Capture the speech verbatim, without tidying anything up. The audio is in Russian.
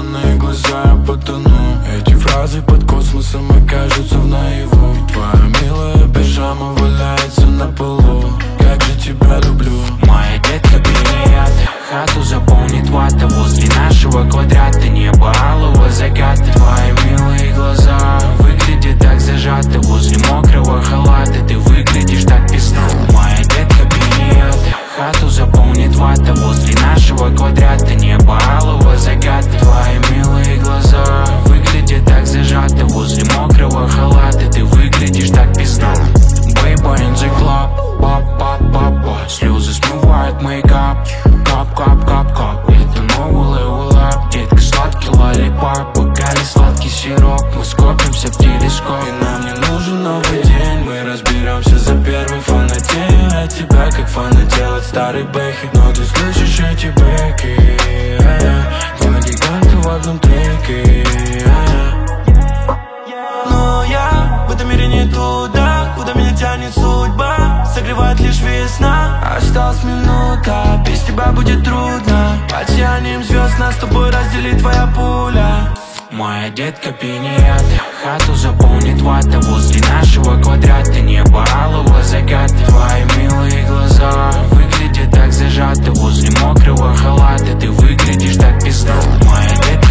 туманные глаза, я потону. Эти фразы под космосом окажутся в наяву. Твоя милая пижама валяется на полу. Как же тебя люблю. Моя детка переят, хату заполнит вата. Возле нашего квадрата небо алого заката. Твои милые глаза выглядят так зажаты. Возле мокрого халата ты выглядишь так пизду. Моя детка переят, хату заполнит вата. Возле нашего квадрата небо алого заката. Твои милые глаза выглядят так зажаты. Возле мокрого халата ты выглядишь так пизду. Baby in the club, пап, пап, пап, пап. Слезы смывают мейкап. Кап, кап, кап, кап. Это новый level up. Детка, сладкий лоллипап. Бокале сладкий сироп. Мы скопимся в телескоп. И нам не нужен новый день. Мы разберемся за первой фанатеей. От тебя как фанател от старой бэхи. Но ты слышишь эти бэки? Два гиганта в одном треке. Но я в этом мире не туда, куда меня тянет судьба. Согревает лишь весна. Осталась минута, без тебя будет трудно. Под сиянием звезд нас с тобой разделит твоя пуля. Моя детка пиньята, хату заполнит вата. Возле нашего квадрата небо алого заката. Твои милые глаза выглядят так зажаты. Возле мокрого халата ты выглядишь так пизду. Моя детка